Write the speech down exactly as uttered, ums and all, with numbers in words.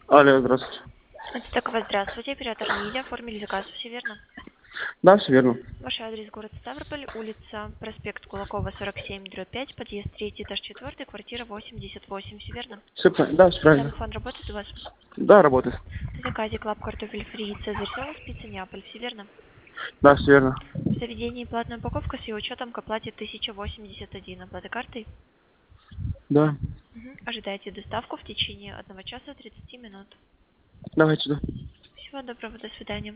Алло, здравствуйте. Это такова, здравствуйте, оператор Лилия, оформили заказ, все верно? Да, все верно. Ваш адрес город Ставрополь, улица, проспект Кулакова, сорок семь, дробь пять, подъезд третий, этаж четвертый, квартира восемьдесят восемь, все верно? Все, да, все правильно. Домофон работает у вас? Да, работает. В заказе клаб картофель фри, цезарь соус, пицца Неаполь, все верно? Да, все верно. В заведении платная упаковка с ее учетом к оплате тысяча восемьдесят один, оплата картой? Да. Мгм. Ожидайте доставку в течение одного часа тридцати минут. Давайте, да. Всего доброго, до свидания.